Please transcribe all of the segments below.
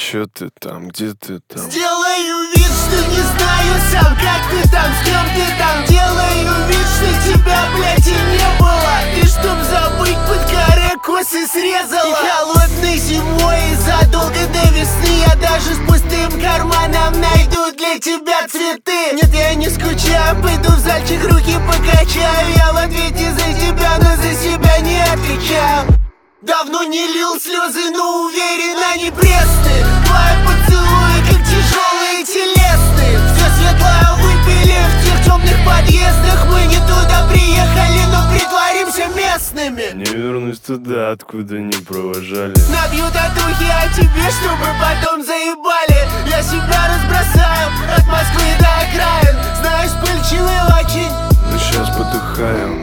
чё ты там, где ты там? Сделаю вид, что не знаю сам, как ты там, с кем ты там. Делаю вид, что тебя, блядь, и не было. Ты чтоб забыть, под коры косы срезала. И холодной зимой, и задолго до весны я даже с пустым карманом найду для тебя цветы. Нет, я не скучаю, пойду в зальчик, руки покачаю. Я в ответе за тебя, но за себя не отвечаю. Давно не лил слезы, но уверен, они пресны. Твои поцелуи, как тяжелые телесные. Все светлое выпили в тех темных подъездах. Мы не туда приехали, но притворимся местными. Не вернусь туда, откуда не провожали. Набью татухи о тебе, чтобы потом заебали. Я себя разбросаю от Москвы до окраин. Знаешь, пыльчивый очень. Но сейчас потухаю.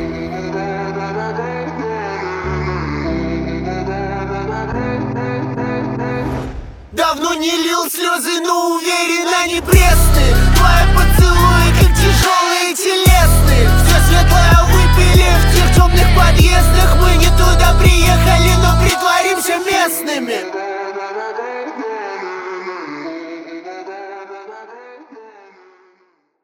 Давно не лил слезы, но уверен, они пресны. Твои поцелуи